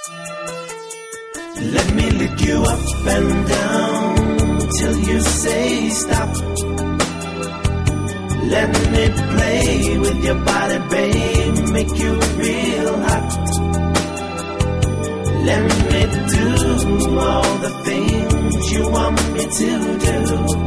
Let me lick you up and down till you say stop. Let me play with your body, babe, make you real hot. Let me do all the things you want me to do.